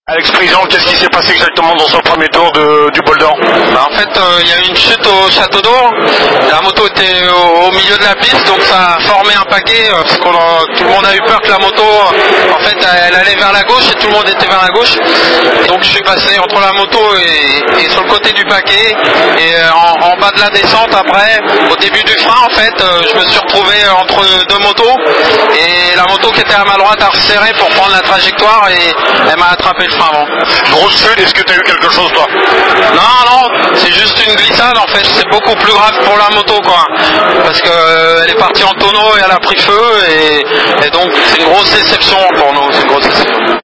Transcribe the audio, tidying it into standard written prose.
Alex Prison, qu'est-ce qui s'est passé exactement dans son premier tour du Boulder? En fait, il y a eu une chute au Château d'Eau. La moto était au milieu de la piste, donc ça a formé un paquet, parce que tout le monde a eu peur que la moto, en fait, elle allait vers la gauche et tout le monde était vers la gauche. Donc je suis passé entre la moto et sur le côté du paquet, et en bas de la descente après, au début du frein, en fait, je me suis retrouvé entre deux motos, et la moto qui était à ma droite a resserré pour prendre la trajectoire, et elle m'a attrapé le frein avant. Grosse chute, est-ce que tu as eu quelque chose toi? Non, c'est juste une glissade en fait, c'est beaucoup plus grave pour la moto quoi, parce qu'elle est partie en tonneau et elle a pris feu, et donc c'est une grosse déception pour nous, c'est une grosse déception.